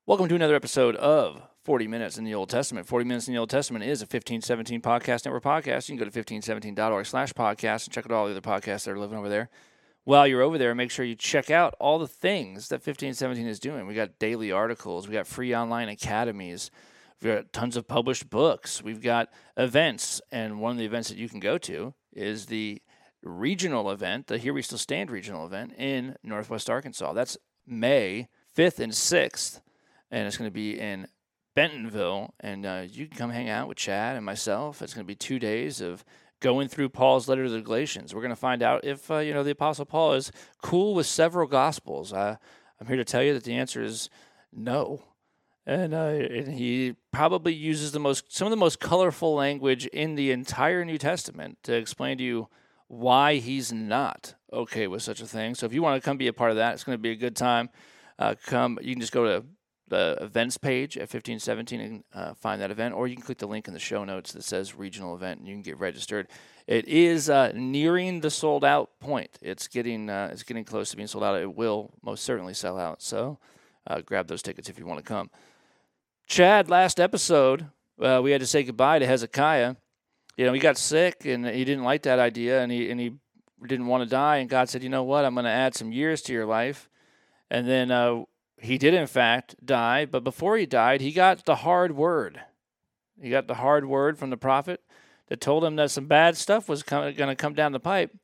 Welcome to another episode of 40 Minutes in the Old Testament. 40 Minutes in the Old Testament is a 1517 Podcast Network podcast. You can go to 1517.org/podcast and check out all the other podcasts that are living over there. While you're over there, make sure you check out all the things that 1517 is doing. We got daily articles. We got free online academies. We've got tons of published books. We've got events. And one of the events that you can go to is the regional event, the Here We Still Stand regional event in Northwest Arkansas. That's May 5th and 6th. And it's going to be in Bentonville, and you can come hang out with Chad and myself. It's going to be 2 days of going through Paul's letter to the Galatians. We're going to find out if the Apostle Paul is cool with several Gospels. I'm here to tell you that the answer is no, and he probably uses some of the most colorful language in the entire New Testament to explain to you why he's not okay with such a thing. So if you want to come be a part of that, it's going to be a good time. You can just go to the events page at 1517 and find that event, or you can click the link in the show notes that says regional event and you can get registered. It is nearing the sold out point. It's getting close to being sold out. It will most certainly sell out. So grab those tickets if you want to come. Chad, last episode we had to say goodbye to Hezekiah. He got sick and he didn't like that idea and he didn't want to die. And God said, you know what? I'm going to add some years to your life. And then he did, in fact, die, but before he died, he got the hard word. He got the hard word from the prophet that told him that some bad stuff was going to come down the pipe.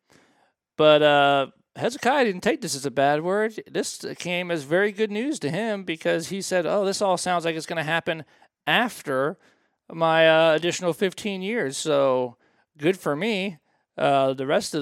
But Hezekiah didn't take this as a bad word. This came as very good news to him because he said, oh, this all sounds like it's going to happen after my additional 15 years. So good for me. The rest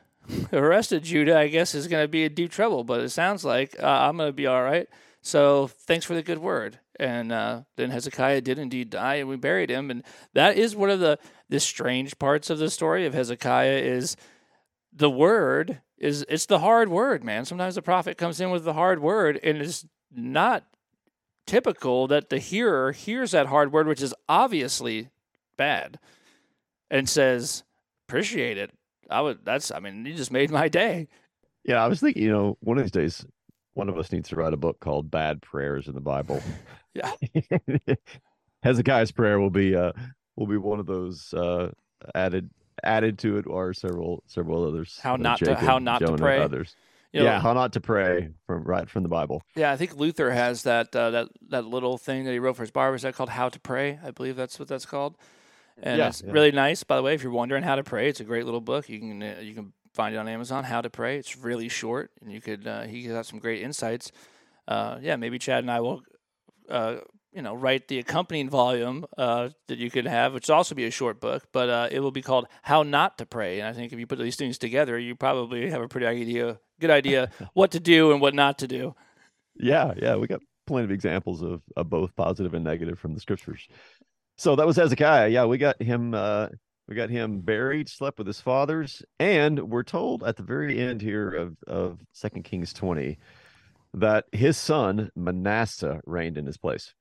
of Judah, I guess, is going to be in deep trouble, but it sounds like I'm going to be all right. So thanks for the good word. And then Hezekiah did indeed die, and we buried him. And that is one of the strange parts of the story of Hezekiah is the word it's the hard word, man. Sometimes the prophet comes in with the hard word, and it's not typical that the hearer hears that hard word, which is obviously bad, and says, appreciate it. You just made my day. Yeah, I was thinking, one of these days, one of us needs to write a book called Bad Prayers in the Bible. Yeah. Hezekiah's prayer will be one of those added to it, or several others. How not Jacob, to Jonah, pray. Others. How not to pray from the Bible. Yeah, I think Luther has that little thing that he wrote for his barber. Is that called How to Pray? I believe that's what that's called. And it's really nice, by the way. If you're wondering how to pray, it's a great little book. You can find it on Amazon. How to Pray. It's really short, and you could he got some great insights. Maybe Chad and I will write the accompanying volume that you could have, which will also be a short book, but it will be called How Not to Pray. And I think if you put these things together, you probably have a good idea what to do and what not to do. Yeah, we got plenty of examples of both positive and negative from the scriptures. So that was Hezekiah. Yeah, we got him buried, slept with his fathers, and we're told at the very end here of 2 Kings 20 that his son Manasseh reigned in his place.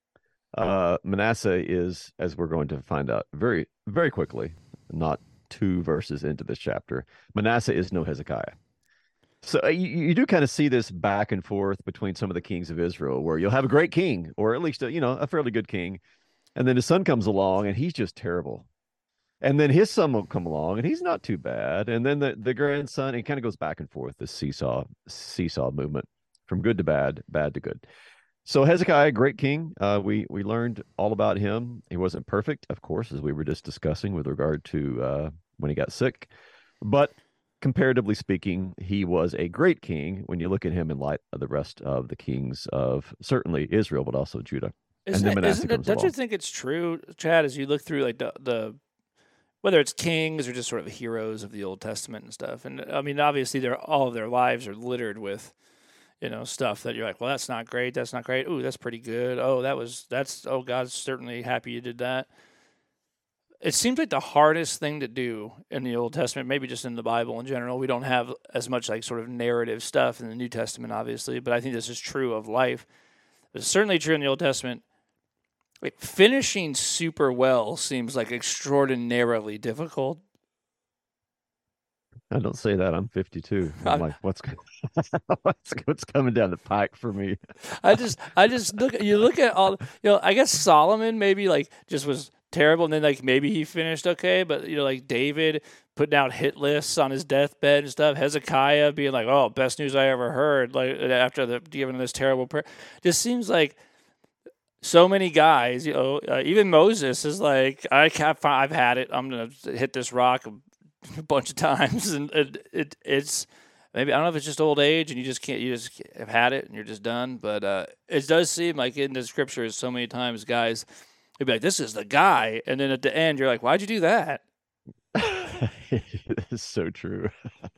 Manasseh is, as we're going to find out very, very quickly, not 2 verses into this chapter, Manasseh is no Hezekiah. So you do kind of see this back and forth between some of the kings of Israel, where you'll have a great king, or at least a fairly good king, and then his son comes along and he's just terrible. And then his son will come along and he's not too bad. And then the grandson, it kind of goes back and forth, this seesaw movement from good to bad, bad to good. So Hezekiah, great king. We learned all about him. He wasn't perfect, of course, as we were just discussing with regard to when he got sick. But comparatively speaking, he was a great king when you look at him in light of the rest of the kings of certainly Israel, but also Judah. Don't you think it's true, Chad, as you look through like the whether it's kings or just sort of heroes of the Old Testament and stuff? And I mean, obviously, all of their lives are littered with, stuff that you're like, well, that's not great. That's not great. Ooh, that's pretty good. Oh, God's certainly happy you did that. It seems like the hardest thing to do in the Old Testament, maybe just in the Bible in general. We don't have as much like sort of narrative stuff in the New Testament, obviously, but I think this is true of life. It's certainly true in the Old Testament. Like finishing super well seems like extraordinarily difficult. I don't say that. I'm 52. I'm I, like, what's coming down the pike for me? I just look at all, I guess Solomon maybe like just was terrible, and then like maybe he finished okay, but like David putting out hit lists on his deathbed and stuff, Hezekiah being like, oh, best news I ever heard, like after the giving this terrible prayer, just seems like so many guys, even Moses is like, I've had it. I'm gonna hit this rock a bunch of times, and it's maybe I don't know if it's just old age and you just can't. You just have had it and you're just done. But it does seem like in the scriptures, so many times guys would be like, "This is the guy," and then at the end, you're like, "Why'd you do that?" It's so true.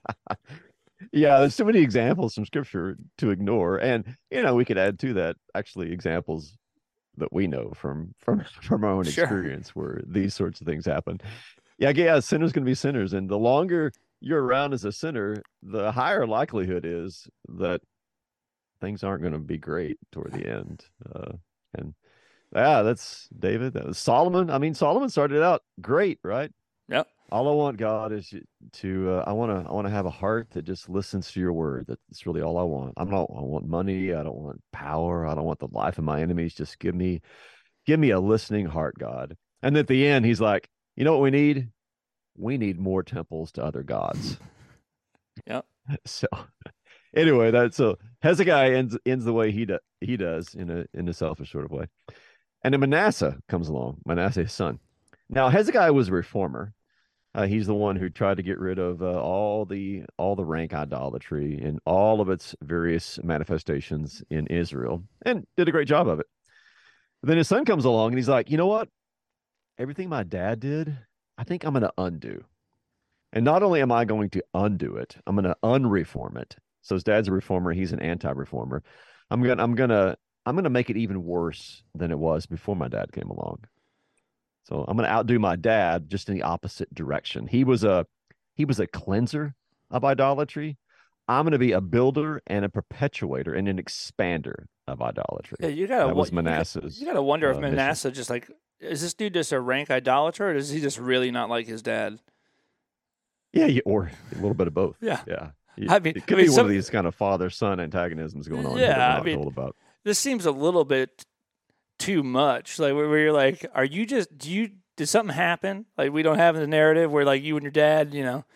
Yeah, there's so many examples from scripture to ignore. And we could add to that actually examples that we know from our own Sure. experience where these sorts of things happen. Yeah, sinners can be sinners. And the longer you're around as a sinner, the higher likelihood is that things aren't going to be great toward the end. And yeah, that's David. That was Solomon. I mean, Solomon started out great, right? Yep. All I want, God, is to I want to have a heart that just listens to your word. That's really all I want. I want money. I don't want power. I don't want the life of my enemies. Just give me a listening heart, God. And at the end, he's like, you know what we need? We need more temples to other gods. Yep. So anyway, so Hezekiah ends the way he does in a selfish sort of way. And then Manasseh comes along, Manasseh's son. Now Hezekiah was a reformer. He's the one who tried to get rid of all the rank idolatry and all of its various manifestations in Israel, and did a great job of it. But then his son comes along and he's like, you know what? Everything my dad did, I think I'm going to undo. And not only am I going to undo it, I'm going to unreform it. So his dad's a reformer, he's an anti-reformer. I'm gonna make it even worse than it was before my dad came along. So I'm going to outdo my dad just in the opposite direction. He was a cleanser of idolatry. I'm going to be a builder and a perpetuator and an expander of idolatry. Yeah, you gotta That was you Manasseh's gotta wonder if mission. Manasseh just like, is this dude just a rank idolater, or does he just really not like his dad? Yeah, or a little bit of both. Yeah. Yeah. I mean, It I could mean, be one of some these kind of father-son antagonisms going on here that we're yeah, I not mean, told about. this seems a little bit too much. Like where you're like, did something happen? Like we don't have the narrative where like you and your dad,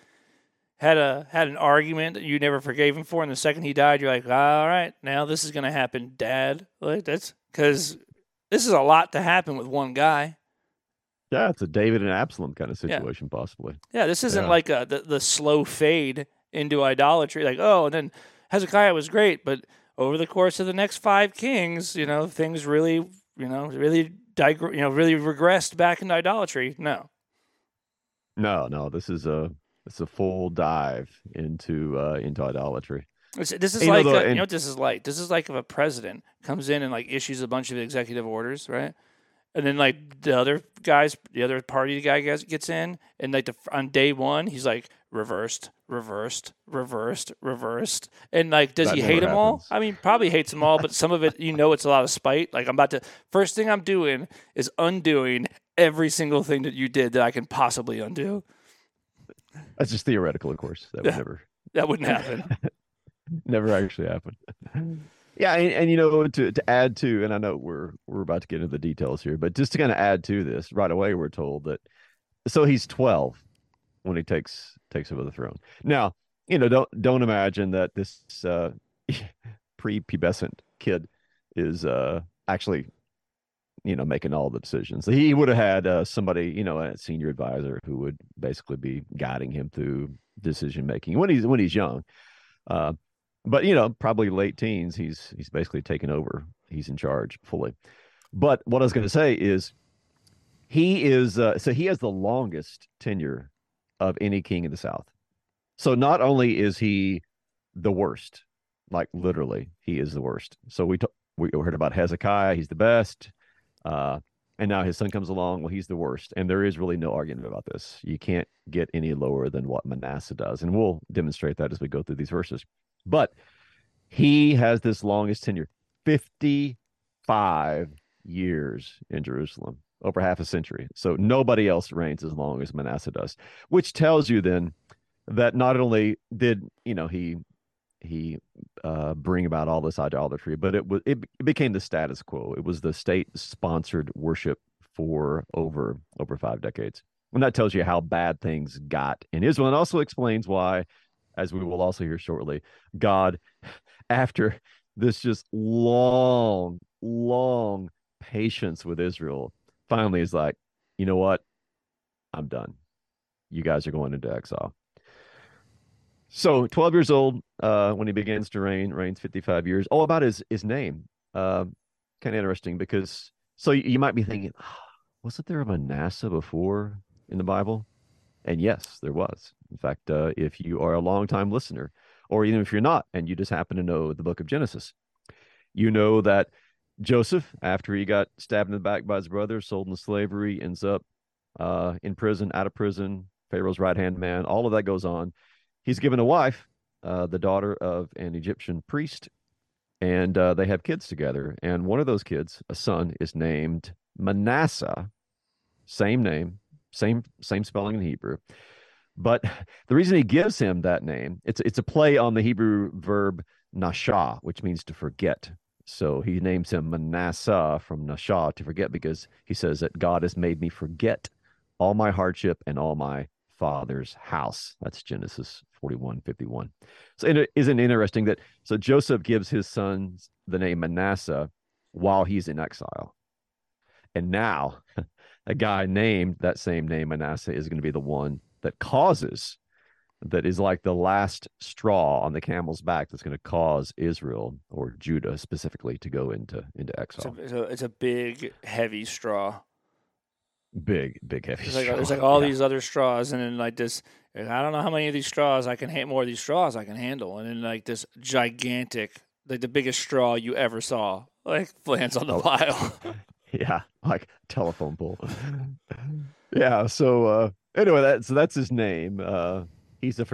had an argument that you never forgave him for, and the second he died, you're like, all right, now this is gonna happen, Dad. Like that's because this is a lot to happen with one guy. Yeah, it's a David and Absalom kind of Yeah, situation, possibly. yeah. This isn't Yeah. like the slow fade into idolatry. Like and then Hezekiah was great, but over the course of the next 5 kings, things really, really regressed back into idolatry. No. No, it's a full dive into idolatry. This is You know, like though, you know and what this is like. This is like if a president comes in and like issues a bunch of executive orders, right? And then like the other party guy gets in, and like on day one, he's like reversed, reversed, reversed, reversed, and like does that he never hate them all? happens. I mean, probably hates them all, but some of it, it's a lot of spite. Like first thing I'm doing is undoing every single thing that you did that I can possibly undo. That's just theoretical, of course. That would Yeah, never that wouldn't happen. never actually happen. Yeah, and to add to, and I know we're about to get into the details here, but just to kind of add to this, right away we're told that so he's 12 when he takes over the throne. Now, don't imagine that this prepubescent kid is actually making all the decisions. He would have had somebody, a senior advisor who would basically be guiding him through decision making when he's young. Uh, but probably late teens, he's basically taken over. He's in charge fully. But what I was going to say is he has the longest tenure of any king in the South. So not only is he the worst, like literally, he is the worst. So we heard about Hezekiah, he's the best. Uh, and now his son comes along. Well, he's the worst. And there is really no argument about this. You can't get any lower than what Manasseh does. And we'll demonstrate that as we go through these verses. But he has this longest tenure, 55 years in Jerusalem, over half a century. So nobody else reigns as long as Manasseh does, which tells you then that not only did he bring about all this idolatry, but it became the status quo. It was the state sponsored worship for over 5 decades. And that tells you how bad things got in Israel, and also explains why, as we will also hear shortly, God, after this just long patience with Israel, finally is like, you know what? I'm done. You guys are going into exile. So 12 years old, when he begins to reigns 55 years. Oh, about his name. Kind of interesting because so you might be thinking, wasn't there a Manasseh before in the Bible? And yes, there was. In fact, if you are a longtime listener, or even if you're not, and you just happen to know the book of Genesis, you know that Joseph, after he got stabbed in the back by his brother, sold into slavery, ends up in prison, out of prison, Pharaoh's right hand man. All of that goes on. He's given a wife, the daughter of an Egyptian priest, and they have kids together. And one of those kids, a son, is named Manasseh. Same name, same spelling in Hebrew. But the reason he gives him that name, it's a play on the Hebrew verb nashah, which means to forget. So he names him Manasseh from nashah, to forget, because he says that God has made me forget all my hardship and all my father's house. That's Genesis 41:51. So isn't it interesting that so Joseph gives his sons the name Manasseh while he's in exile. And now a guy named that same name, Manasseh, is going to be the one that is like the last straw on the camel's back that's going to cause Israel, or Judah specifically, to go into exile. It's a big, heavy straw. Big heavy straw. There's like all these other straws, and then like this. I don't know how many of these straws I can more of these straws I can handle, and then like this gigantic, like the biggest straw you ever saw, like lands on the pile. Yeah, like telephone pole. Yeah. So anyway, that's his name. He's the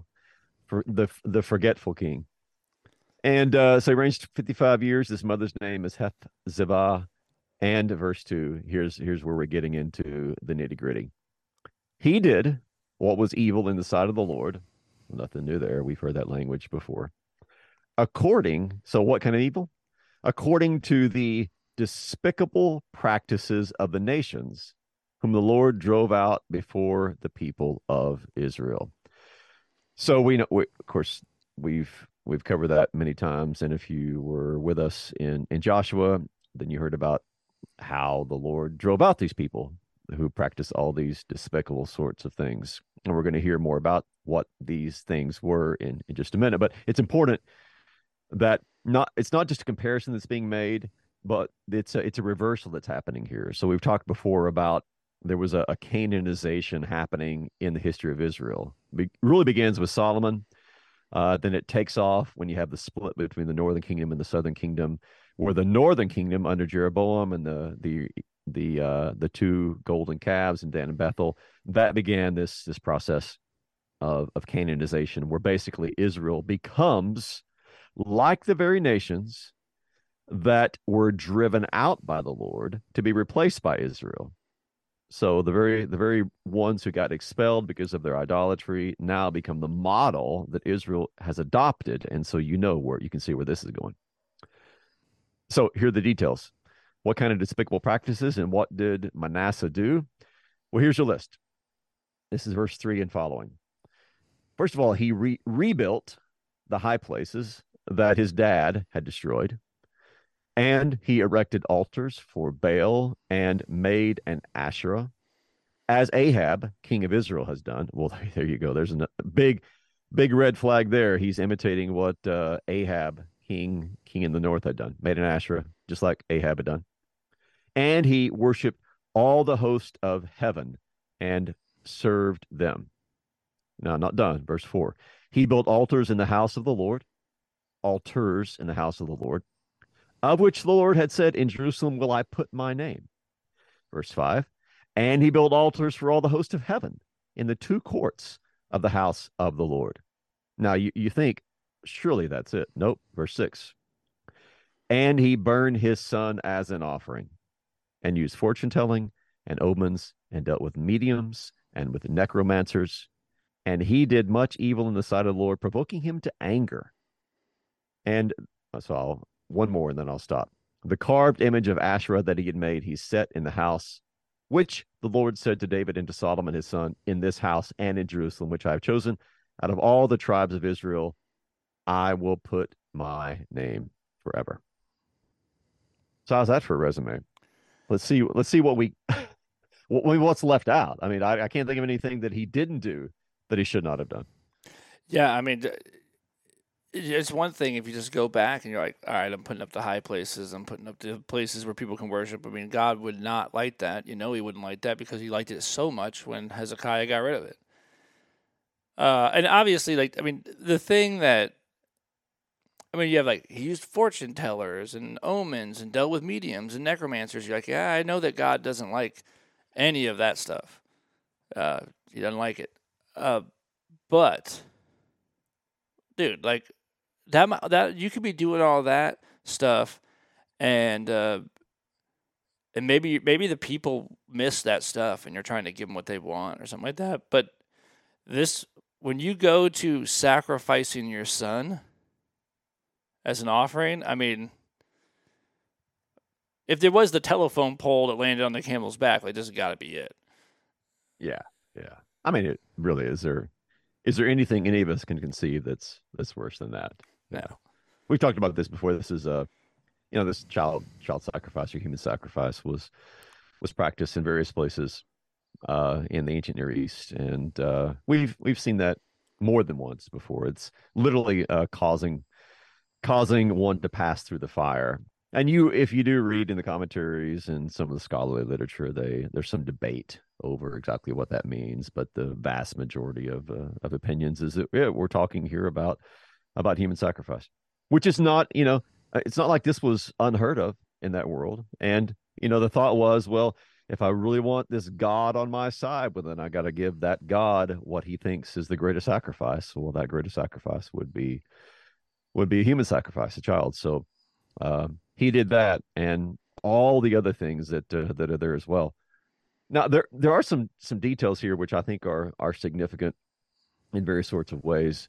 the forgetful king. And so he reigns 55 years. His mother's name is Hephzibah. And verse 2, here's where we're getting into the nitty gritty. He did what was evil in the sight of the Lord. Nothing new there. We've heard that language before. So what kind of evil? According to the despicable practices of the nations, whom the Lord drove out before the people of Israel. So we know, of course, we've covered that many times. And if you were with us in Joshua, then you heard about how the Lord drove out these people who practice all these despicable sorts of things. And we're going to hear more about what these things were in just a minute. But it's important that it's not just a comparison that's being made, but it's a reversal that's happening here. So we've talked before about there was a Canaanization happening in the history of Israel. It really begins with Solomon. Then it takes off when you have the split between the northern kingdom and the southern kingdom, where the northern kingdom under Jeroboam and the two golden calves in Dan and Bethel, that began this process of Canaanization, where basically Israel becomes like the very nations that were driven out by the Lord to be replaced by Israel. So the very ones who got expelled because of their idolatry now become the model that Israel has adopted. And so you can see where this is going. So here are the details. What kind of despicable practices and what did Manasseh do? Well, here's your list. This is verse 3 and following. First of all, he rebuilt the high places that his dad had destroyed. And he erected altars for Baal and made an Asherah, as Ahab, king of Israel, has done. Well, there you go. There's a big red flag there. He's imitating what Ahab, king in the north, had done. Made an Asherah, just like Ahab had done. And he worshiped all the host of heaven and served them. Now, not done. Verse 4. He built altars in the house of the Lord, of which the Lord had said, in Jerusalem will I put my name. Verse 5, and he built altars for all the host of heaven in the two courts of the house of the Lord. Now you think, surely that's it. Nope. Verse 6, and he burned his son as an offering and used fortune telling and omens and dealt with mediums and with necromancers and he did much evil in the sight of the Lord, provoking him to anger. And one more, and then I'll stop. The carved image of Asherah that he had made, he set in the house, which the Lord said to David and to Solomon his son, in this house and in Jerusalem, which I have chosen, out of all the tribes of Israel, I will put my name forever. So how's that for a resume? Let's see what what's left out. I mean, I can't think of anything that he didn't do that he should not have done. Yeah, I mean, it's one thing if you just go back and you're like, all right, I'm putting up the high places, I'm putting up the places where people can worship. I mean, God would not like that. You know, he wouldn't like that because he liked it so much when Hezekiah got rid of it. And obviously, like, I mean, the thing that, I mean, you have like, he used fortune tellers and omens and dealt with mediums and necromancers. You're like, yeah, I know that God doesn't like any of that stuff. He doesn't like it. But, dude, like, that you could be doing all that stuff, and maybe the people miss that stuff, and you're trying to give them what they want or something like that. But when you go to sacrificing your son as an offering, I mean, if there was the telephone pole that landed on the camel's back, like, this has got to be it. Yeah. I mean, it really is. Is there anything any of us can conceive that's worse than that? No. We've talked about this before. This is this child sacrifice or human sacrifice was practiced in various places in the ancient Near East, and we've seen that more than once before. It's literally causing one to pass through the fire. And if you do read in the commentaries and some of the scholarly literature, there's some debate over exactly what that means, but the vast majority of opinions is that we're talking here about human sacrifice, which is not, it's not like this was unheard of in that world. And the thought was, well, if I really want this God on my side, well, then I got to give that God what he thinks is the greatest sacrifice. Well, that greatest sacrifice would be a human sacrifice, a child. So he did that, and all the other things that are there as well. Now, there are some details here which I think are significant in various sorts of ways.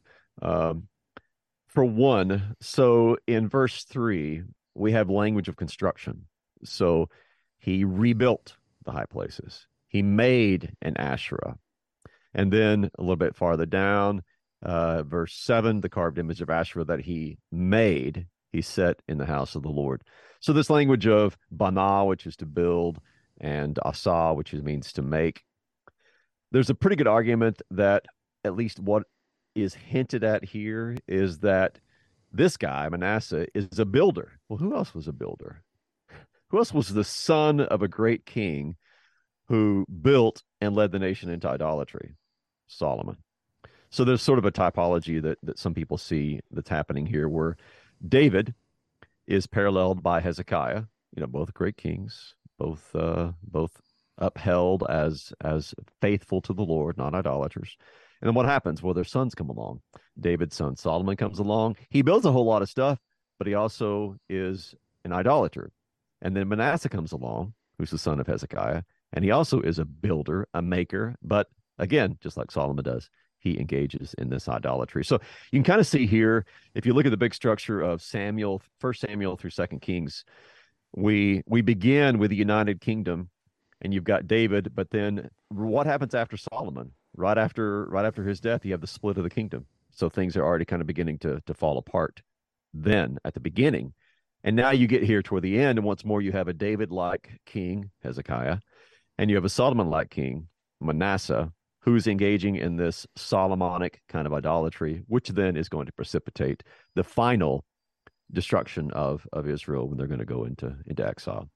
For one, so in verse 3, we have language of construction. So he rebuilt the high places. He made an Asherah. And then a little bit farther down, verse 7, the carved image of Asherah that he made, he set in the house of the Lord. So this language of bana, which is to build, and asa, which means to make. There's a pretty good argument that at least what is hinted at here is that this guy, Manasseh, is a builder. Well, who else was a builder? Who else was the son of a great king who built and led the nation into idolatry? Solomon. So there's sort of a typology that some people see that's happening here, where David is paralleled by Hezekiah, both great kings, both upheld as faithful to the Lord, not idolaters. And then what happens? Well, their sons come along. David's son Solomon comes along. He builds a whole lot of stuff, but he also is an idolater. And then Manasseh comes along, who's the son of Hezekiah, and he also is a builder, a maker. But again, just like Solomon does, he engages in this idolatry. So you can kind of see here, if you look at the big structure of Samuel, 1 Samuel through 2 Kings, we begin with the United Kingdom, and you've got David, but then what happens after Solomon? Right after his death, you have the split of the kingdom. So things are already kind of beginning to fall apart then at the beginning. And now you get here toward the end, and once more you have a David-like king, Hezekiah, and you have a Solomon-like king, Manasseh, who's engaging in this Solomonic kind of idolatry, which then is going to precipitate the final destruction of Israel when they're going to go into exile.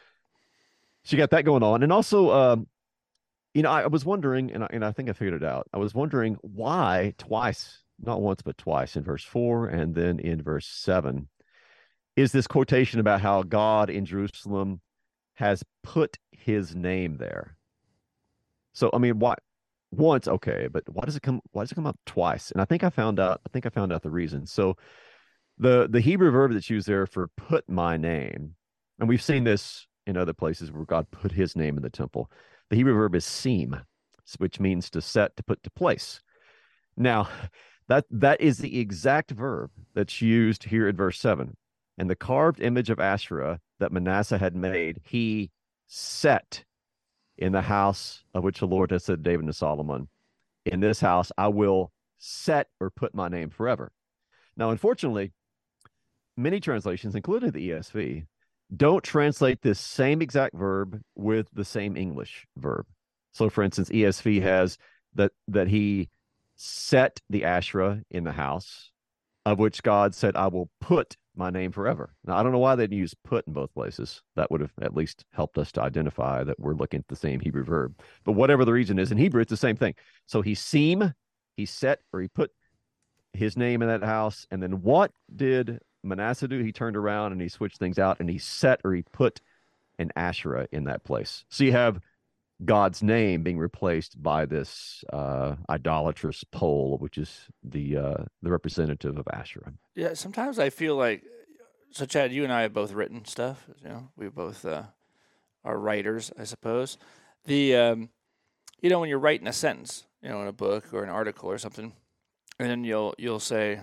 So you got that going on. And also, I was wondering, and I think I figured it out. I was wondering why twice, not once, but twice, in verse 4 and then in verse 7, is this quotation about how God in Jerusalem has put his name there. So, I mean, why once, okay, but why does it come up twice? And I think I found out the reason. So the Hebrew verb that's used there for put my name, and we've seen this in other places where God put his name in the temple. The Hebrew verb is sim, which means to set, to put to place. Now, that is the exact verb that's used here in verse 7. And the carved image of Asherah that Manasseh had made, he set in the house of which the Lord has said to David and Solomon, in this house I will set or put my name forever. Now, unfortunately, many translations, including the ESV, don't translate this same exact verb with the same English verb. So, for instance, ESV has that he set the Asherah in the house, of which God said, I will put my name forever. Now, I don't know why they'd use put in both places. That would have at least helped us to identify that we're looking at the same Hebrew verb. But whatever the reason is, in Hebrew, it's the same thing. So he set, or he put his name in that house. And then what did Manasseh do? He turned around and he switched things out, and he set, or he put an Asherah in that place. So you have God's name being replaced by this idolatrous pole, which is the representative of Asherah. Yeah, sometimes I feel like, so Chad, you and I have both written stuff. We both are writers, I suppose. When you're writing a sentence, in a book or an article or something, and then you'll say,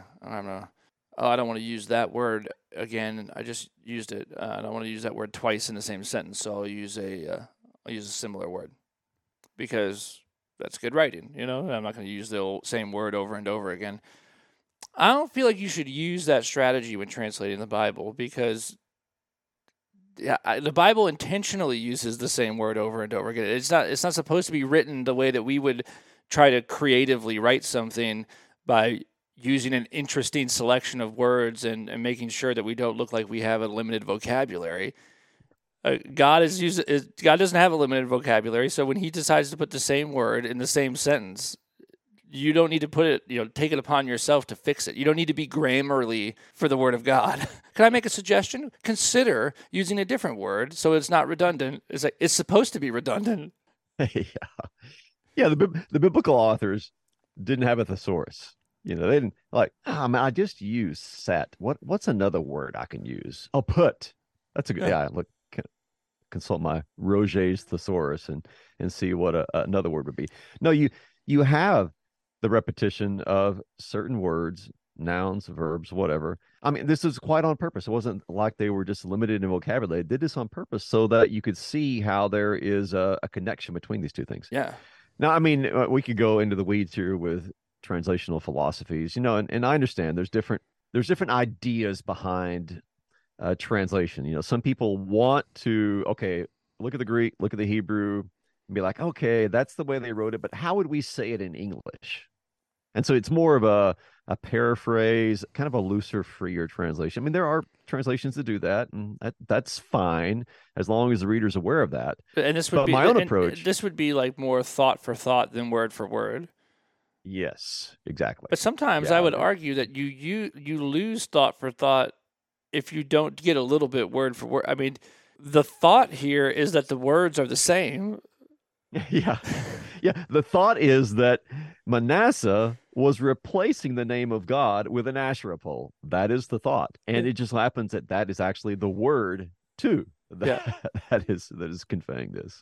I don't want to use that word again. I just used it. I don't want to use that word twice in the same sentence, so I'll use a similar word because that's good writing. I'm not going to use the same word over and over again. I don't feel like you should use that strategy when translating the Bible because the Bible intentionally uses the same word over and over again. It's not supposed to be written the way that we would try to creatively write something by using an interesting selection of words and making sure that we don't look like we have a limited vocabulary. God doesn't have a limited vocabulary, so when he decides to put the same word in the same sentence, you don't need to put it, take it upon yourself to fix it. You don't need to be Grammarly for the word of God. Can I make a suggestion? Consider using a different word so it's not redundant. It's supposed to be redundant. Yeah. The biblical authors didn't have a thesaurus. They didn't I just use set. What's another word I can use? Oh, put. That's a good. Yeah, look. Consult my Roget's thesaurus and see what another word would be. No, you have the repetition of certain words, nouns, verbs, whatever. I mean, this is quite on purpose. It wasn't like they were just limited in vocabulary. They did this on purpose so that you could see how there is a connection between these two things. Yeah. Now, I mean, we could go into the weeds here with translational philosophies, and I understand there's different ideas behind translation. Some people want to, look at the Greek, look at the Hebrew, and be like, okay, that's the way they wrote it, but how would we say it in English? And so it's more of a paraphrase, kind of a looser, freer translation. I mean, there are translations that do that, and that's fine as long as the reader's aware of that. And this would be my own approach. This would be like more thought for thought than word for word. Yes, exactly. But sometimes I would argue that you lose thought for thought if you don't get a little bit word for word. I mean, the thought here is that the words are the same. Yeah. The thought is that Manasseh was replacing the name of God with an Asherah pole. That is the thought. And it just happens that is actually the word too. That is conveying this.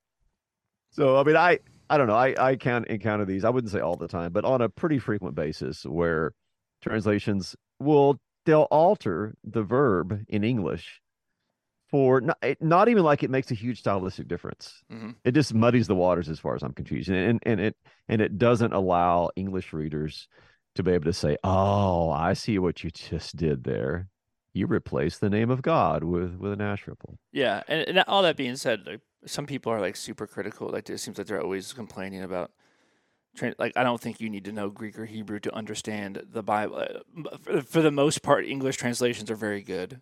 So, I mean, I don't know. I can encounter these. I wouldn't say all the time, but on a pretty frequent basis where translations they'll alter the verb in English for not even like it makes a huge stylistic difference. Mm-hmm. It just muddies the waters as far as I'm confused. And it doesn't allow English readers to be able to say, oh, I see what you just did there. You replaced the name of God with an Asherah pole. Yeah. And all that being said, like, some people are like super critical. Like, it seems like they're always complaining about I don't think you need to know Greek or Hebrew to understand the Bible. For the most part, English translations are very good.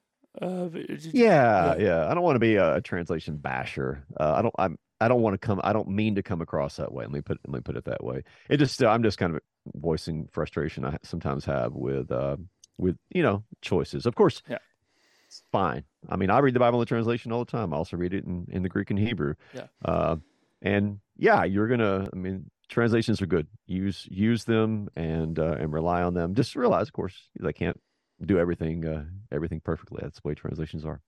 Yeah. I don't want to be a translation basher. I don't mean to come across that way. Let me put it that way. I'm just kind of voicing frustration I sometimes have with choices. Of course, yeah, it's fine. I mean, I read the Bible in the translation all the time. I also read it in the Greek and Hebrew. Yeah. And yeah, translations are good. Use them and rely on them. Just realize, of course, they can't do everything perfectly. That's the way translations are.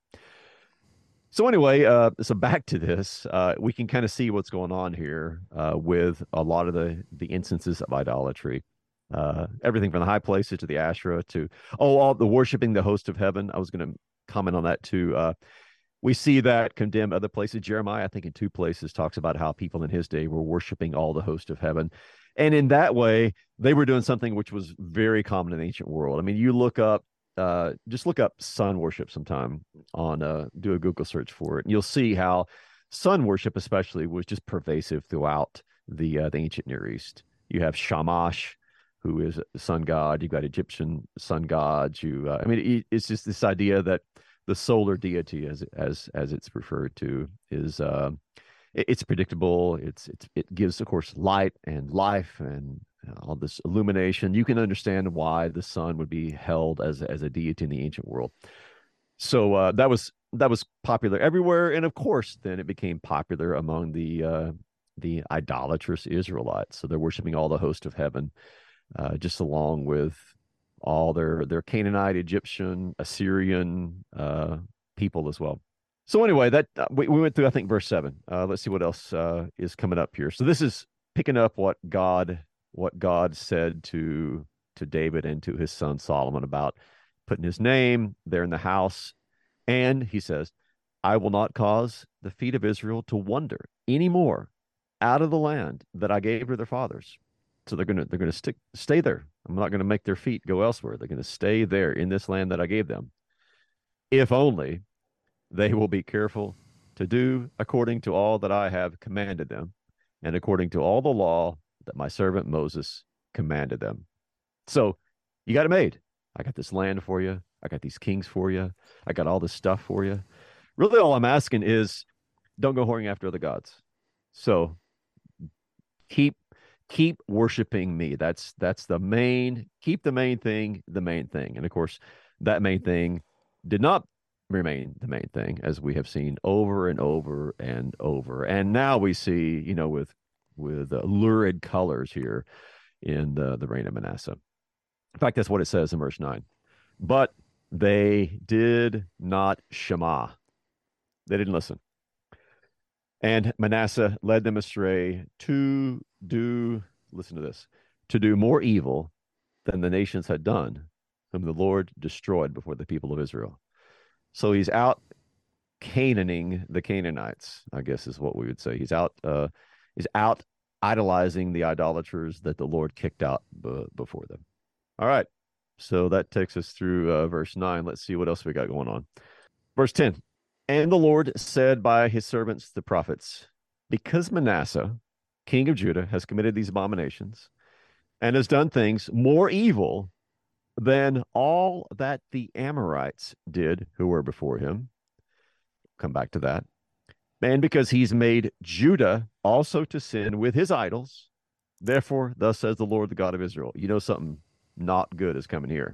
So anyway, so back to this, we can kind of see what's going on here with a lot of the instances of idolatry. Everything from the high places to the Asherah to all the worshiping the host of heaven. I was going to comment on that too. We see that condemn other places. Jeremiah, I think, in two places talks about how people in his day were worshiping all the host of heaven. And in that way, they were doing something which was very common in the ancient world. I mean, you look up, just look up sun worship sometime on, do a Google search for it, and you'll see how sun worship, especially, was just pervasive throughout the ancient Near East. You have Shamash, who is a sun god. You've got Egyptian sun gods. I mean, it's just this idea that the solar deity, as it's referred to, is it's predictable. It gives, of course, light and life and all this illumination. You can understand why the sun would be held as a deity in the ancient world. So that was popular everywhere, and of course, then it became popular among the idolatrous Israelites. So they're worshiping all the host of heaven, just along with all their Canaanite, Egyptian, Assyrian people as well. So anyway, that we went through, I think, verse 7. Let's see what else is coming up here. So this is picking up what God said to David and to his son Solomon about putting his name there in the house. And he says, I will not cause the feet of Israel to wander anymore out of the land that I gave to their fathers. So they're gonna stay there. I'm not going to make their feet go elsewhere. They're going to stay there in this land that I gave them. If only they will be careful to do according to all that I have commanded them, and according to all the law that my servant Moses commanded them. So you got it made. I got this land for you. I got these kings for you. I got all this stuff for you. Really, all I'm asking is don't go whoring after other gods. So keep worshiping me. That's the main, keep the main thing the main thing. And of course, that main thing did not remain the main thing, as we have seen over and over and over. And now we see, with lurid colors here in the reign of Manasseh. In fact, that's what it says in verse 9. But they did not shema. They didn't listen. And Manasseh led them astray to do, listen to this, to do more evil than the nations had done, whom the Lord destroyed before the people of Israel. So he's out Canaaning the Canaanites, I guess is what we would say. He's out idolizing the idolaters that the Lord kicked out before them. All right. So that takes us through verse 9. Let's see what else we got going on. Verse 10. And the Lord said by his servants, the prophets, because Manasseh, king of Judah, has committed these abominations and has done things more evil than all that the Amorites did who were before him. Come back to that. And because he's made Judah also to sin with his idols, therefore, thus says the Lord, the God of Israel. You know, something not good is coming here.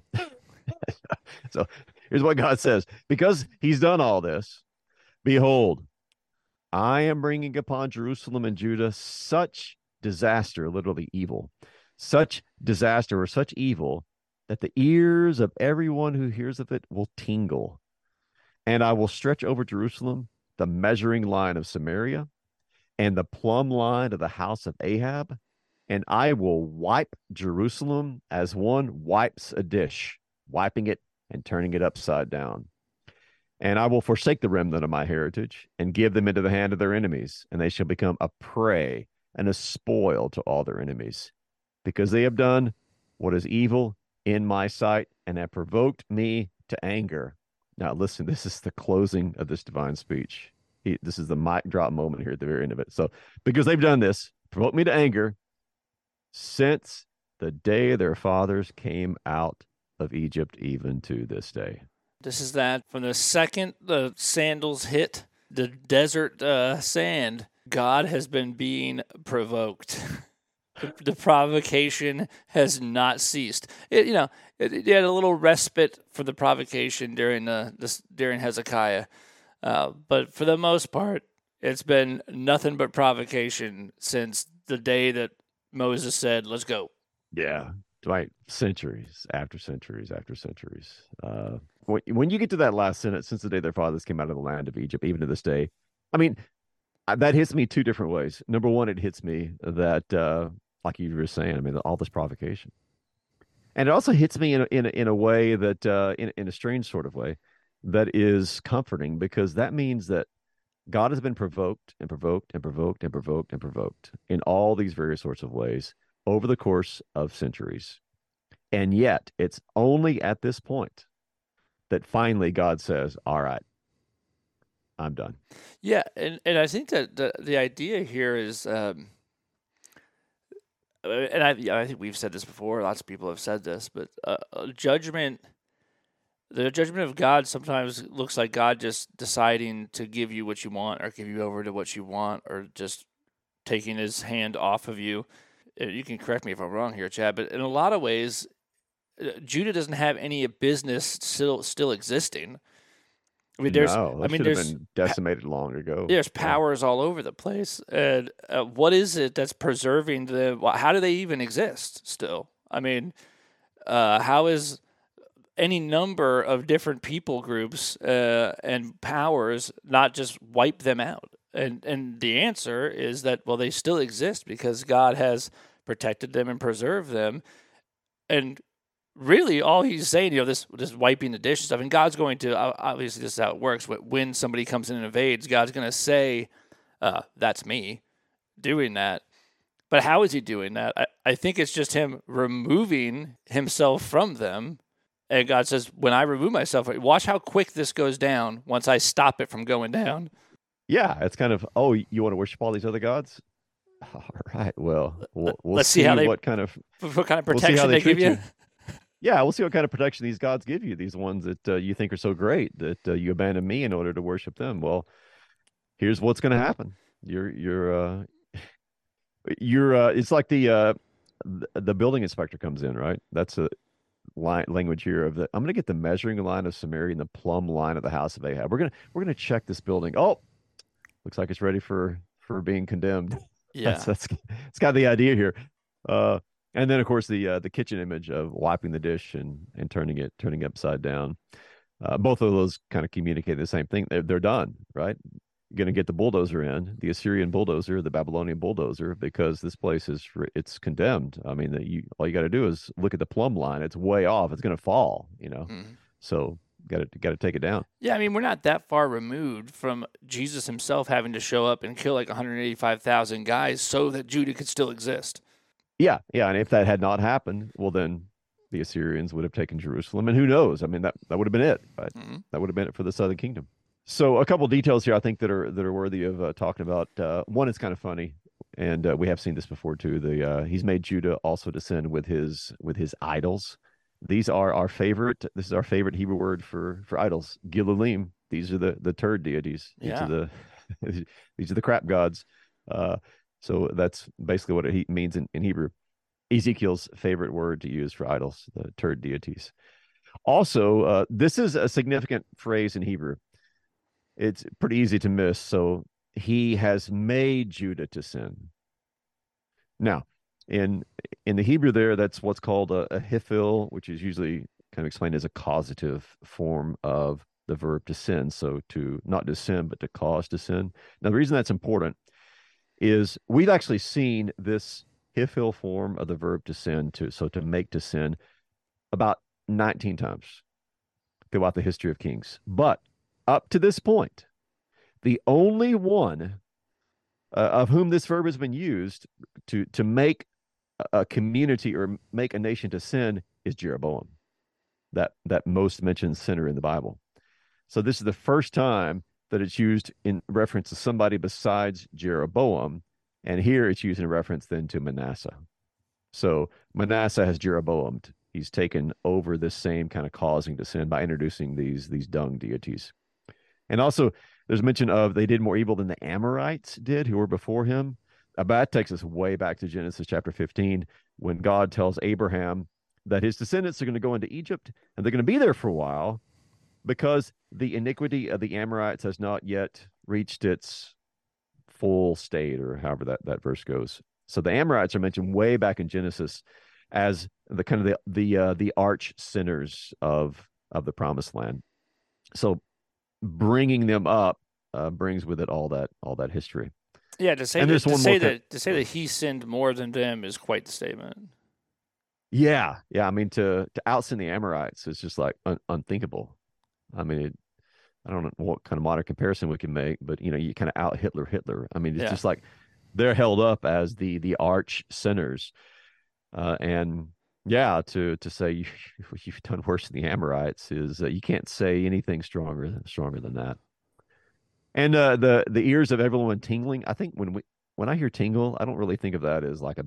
So here's what God says. Because he's done all this, behold, I am bringing upon Jerusalem and Judah such disaster, literally evil, such disaster or such evil that the ears of everyone who hears of it will tingle. And I will stretch over Jerusalem the measuring line of Samaria and the plumb line of the house of Ahab. And I will wipe Jerusalem as one wipes a dish, wiping it and turning it upside down. And I will forsake the remnant of my heritage and give them into the hand of their enemies, and they shall become a prey and a spoil to all their enemies, because they have done what is evil in my sight and have provoked me to anger. Now, listen, this is the closing of this divine speech. This is the mic drop moment here at the very end of it. So, because they've done this, provoked me to anger, since the day their fathers came out of Egypt, even to this day. This is that from the second the sandals hit the desert sand, God has been being provoked. The provocation has not ceased. It had a little respite for the provocation during during Hezekiah, but for the most part, it's been nothing but provocation since the day that Moses said, "Let's go." Yeah, right. Centuries after centuries after centuries. When you get to that last sentence, since the day their fathers came out of the land of Egypt, even to this day, I mean, that hits me two different ways. Number one, it hits me that, like you were saying, I mean, all this provocation. And it also hits me in a way that in a strange sort of way that is comforting, because that means that God has been provoked and provoked and provoked and provoked and provoked in all these various sorts of ways over the course of centuries. And yet it's only at this point that finally God says, all right, I'm done. Yeah, and I think that the idea here is, and I think we've said this before. Lots of people have said this, but judgment, the judgment of God sometimes looks like God just deciding to give you what you want, or give you over to what you want, or just taking His hand off of you. You can correct me if I'm wrong here, Chad, but in a lot of ways, Judah doesn't have any business still existing. I mean, No, that should have there's been decimated long ago. there's Yeah. powers all over the place, and what is it that's preserving the? How do they even exist still? I mean, how is any number of different people groups and powers not just wipe them out? And the answer is that, well, they still exist because God has protected them and preserved them, and really all He's saying, this wiping the dish stuff, and God's going to, obviously this is how it works. When somebody comes in and invades, God's going to say, "That's me doing that." But how is He doing that? I think it's just Him removing Himself from them. And God says, when I remove myself, watch how quick this goes down once I stop it from going down. Yeah, it's kind of, oh, you want to worship all these other gods? All right. Well, we'll Let's see how what kind of protection they give you. Yeah, we'll see what kind of protection these gods give you. These ones that you think are so great that you abandon me in order to worship them. Well, here's what's going to happen. You're it's like the building inspector comes in, right? That's a language here of I'm going to get the measuring line of Samaria and the plumb line of the house of Ahab. We're going to check this building. Oh, looks like it's ready for being condemned. Yeah. That's it's got the idea here. And then of course the kitchen image of wiping the dish and turning it upside down. Both of those kind of communicate the same thing. They're done, right? You're going to get the bulldozer in, the Assyrian bulldozer, the Babylonian bulldozer, because this place it's condemned. I mean, all you got to do is look at the plumb line. It's way off. It's going to fall, Mm-hmm. So got to take it down. Yeah, I mean, we're not that far removed from Jesus Himself having to show up and kill like 185,000 guys so that Judah could still exist. Yeah, and if that had not happened, well, then the Assyrians would have taken Jerusalem, and who knows? I mean, that would have been it, right? Mm-hmm. That would have been it for the Southern Kingdom. So, a couple details here, I think, that are worthy of talking about. One is kind of funny, and we have seen this before too. He's made Judah also descend with his idols. These are our favorite. This is our favorite Hebrew word for idols, Gilulim. These are the turd deities. Yeah. These are the crap gods. So that's basically what it means in Hebrew. Ezekiel's favorite word to use for idols, the turd deities. Also, this is a significant phrase in Hebrew. It's pretty easy to miss. So He has made Judah to sin. Now, in the Hebrew there, that's what's called a hifil, which is usually kind of explained as a causative form of the verb to sin. So to not to sin, but to cause to sin. Now, the reason that's important is we've actually seen this hifil form of the verb to sin, to make to sin, about 19 times throughout the history of Kings. But up to this point, the only one of whom this verb has been used to make a community or make a nation to sin is Jeroboam, that most mentioned sinner in the Bible. So this is the first time that it's used in reference to somebody besides Jeroboam, and here it's used in reference then to Manasseh. So Manasseh has Jeroboam. He's taken over this same kind of causing to sin by introducing these dung deities. And also there's mention of they did more evil than the Amorites did, who were before him. That takes us way back to Genesis chapter 15, when God tells Abraham that his descendants are going to go into Egypt and they're going to be there for a while because the iniquity of the Amorites has not yet reached its full state, or however that verse goes. So the Amorites are mentioned way back in Genesis as the kind of the arch sinners of the promised land. So bringing them up brings with it all that history. Yeah, to say that He sinned more than them is quite the statement. Yeah, yeah. I mean, to outsin the Amorites is just like unthinkable. I mean, I don't know what kind of modern comparison we can make, but you kind of out Hitler. I mean, it's Yeah. just like they're held up as the arch sinners, and yeah, to say you've done worse than the Amorites is you can't say anything stronger than that. And the ears of everyone tingling. I think when I hear tingle, I don't really think of that as like a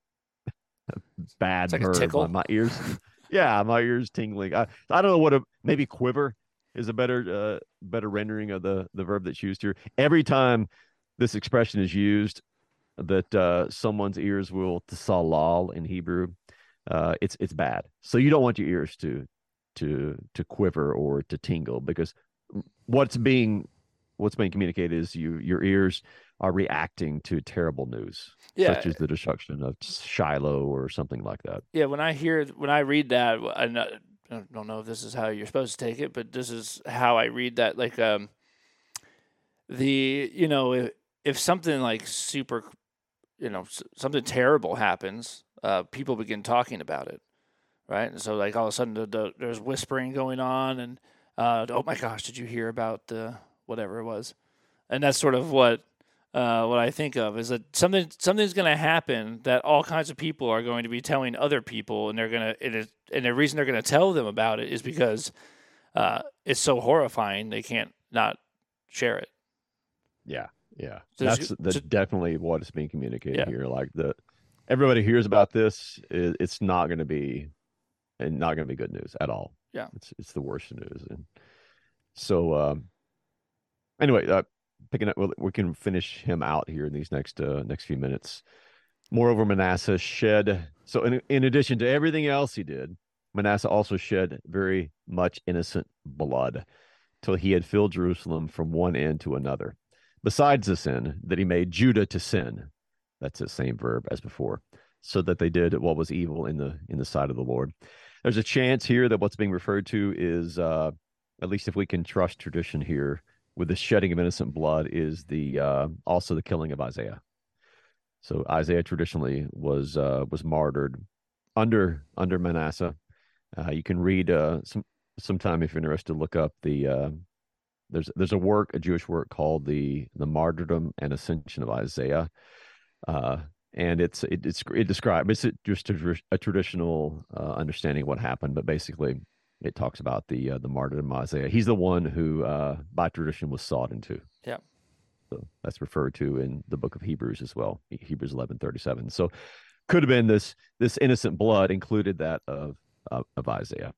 It's bad like a verb. My tickle. my ears, yeah, my ears tingling. I don't know what maybe quiver is a better rendering of the verb that's used here. Every time this expression is used, that someone's ears will tasalal in Hebrew, it's bad. So you don't want your ears to quiver or to tingle because what's being what's being communicated is your ears are reacting to terrible news, Yeah. such as the destruction of Shiloh or something like that. Yeah. When I read that, I don't know if this is how you're supposed to take it, but this is how I read that. Like, if something like super, something terrible happens, people begin talking about it, right? And so like all of a sudden there's whispering going on, and oh my gosh, did you hear about the whatever it was? And that's sort of what I think of is that something's going to happen that all kinds of people are going to be telling other people, and and the reason they're going to tell them about it is because it's so horrifying they can't not share it. Yeah, yeah, So that's definitely what is being communicated yeah, here. Like everybody hears about this, it's not going to be good news at all. yeah, It's the worst news, and so anyway, picking up, we can finish him out here in these next few minutes. Moreover, Manasseh shed. So, in addition to everything else he did, Manasseh also shed very much innocent blood till he had filled Jerusalem from one end to another. Besides the sin that he made Judah to sin, that's the same verb as before, so that they did what was evil in the sight of the Lord. There's a chance here that what's being referred to is, at least if we can trust tradition here, with the shedding of innocent blood, is the also the killing of Isaiah. So Isaiah traditionally was martyred under Manasseh. You can read sometime if you're interested. Look up there's a Jewish work called the Martyrdom and Ascension of Isaiah, uh, and it describes it's just a traditional understanding of what happened, but basically it talks about the martyrdom of Isaiah. He's the one who by tradition was sought into. yeah, So that's referred to in the book of Hebrews as well, Hebrews 11:37. So could have been this innocent blood included that of Isaiah.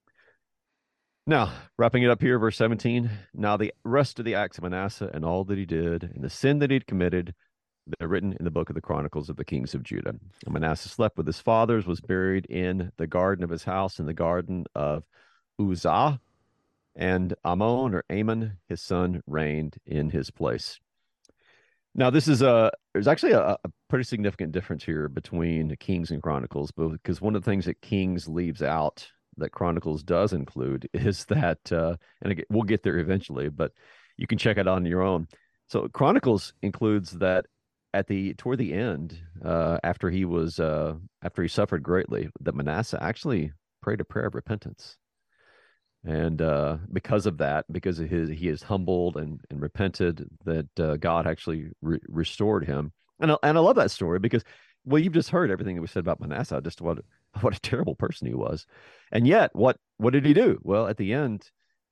Now, wrapping it up here, verse 17. Now the rest of the acts of Manasseh and all that he did and the sin that he'd committed, they're written in the book of the Chronicles of the Kings of Judah. And Manasseh slept with his fathers, was buried in the garden of his house, in the garden of Uzzah, and Amon, his son, reigned in his place. Now, there's actually a pretty significant difference here between Kings and Chronicles, because one of the things that Kings leaves out that Chronicles does include is that, and again, we'll get there eventually, but you can check it on your own. So Chronicles includes that toward the end, after he suffered greatly, that Manasseh actually prayed a prayer of repentance. And because of that, because of he is humbled and repented, that God actually restored him. And I love that story because, well, you've just heard everything that we said about Manasseh, just what a terrible person he was. And yet, what did he do? Well, at the end,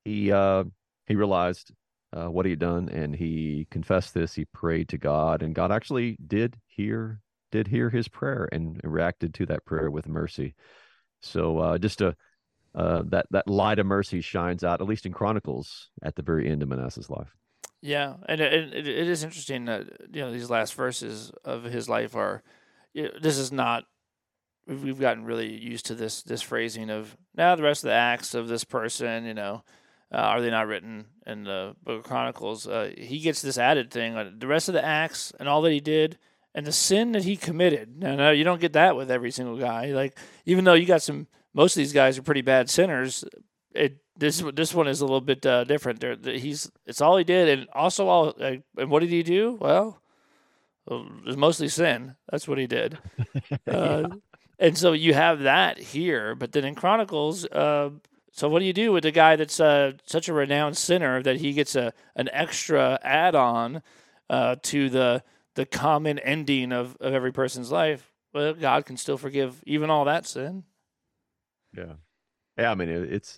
he realized what he had done, and he confessed this. He prayed to God, and God actually did hear his prayer and reacted to that prayer with mercy. So just a that light of mercy shines out, at least in Chronicles, at the very end of Manasseh's life. yeah. And it is interesting that these last verses of his life are. This is not. We've gotten really used to this phrasing of now the rest of the acts of this person. Are they not written in the Book of Chronicles? He gets this added thing. The rest of the acts and all that he did and the sin that he committed. No, you don't get that with every single guy. Like, even though you got most of these guys are pretty bad sinners. This one is a little bit different. It's all he did, and also and what did he do? Well, it was mostly sin. That's what he did. Yeah. And so you have that here, but then in Chronicles, so what do you do with the guy that's such a renowned sinner that he gets an extra add-on to the common ending of every person's life? Well, God can still forgive even all that sin. Yeah. Yeah, I mean it's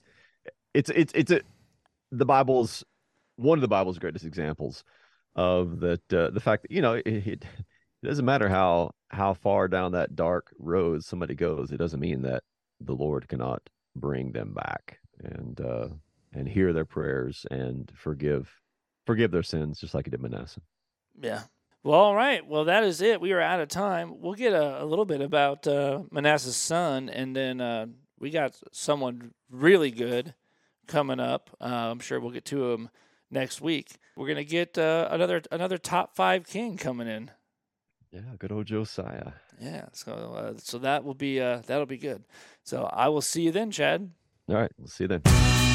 the Bible's one of the Bible's greatest examples of that the fact that it doesn't matter how far down that dark road somebody goes, it doesn't mean that the Lord cannot bring them back and hear their prayers and forgive their sins just like he did Manasseh. Yeah. Well, all right. Well, that is it. We are out of time. We'll get a little bit about Manasseh's son, and then we got someone really good coming up. I'm sure we'll get to him next week. We're gonna get another top 5 king coming in. Yeah, good old Josiah. Yeah. So that will be that'll be good. So I will see you then, Chad. All right, we'll see you then.